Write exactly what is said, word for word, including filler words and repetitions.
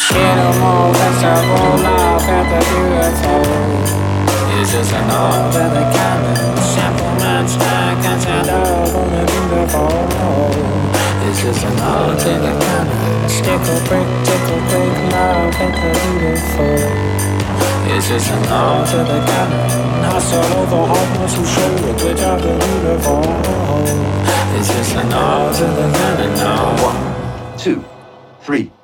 Animal vegetable love at the beautiful. It's just an art of the common. Simple man's not content of on the beautiful. It's just an art of the common. Stickle brick, tickle brick, love at the beautiful. It's just an art of the common. Hustle over hardness who show a good of the beautiful. It's just an art of the common now. One, two, three.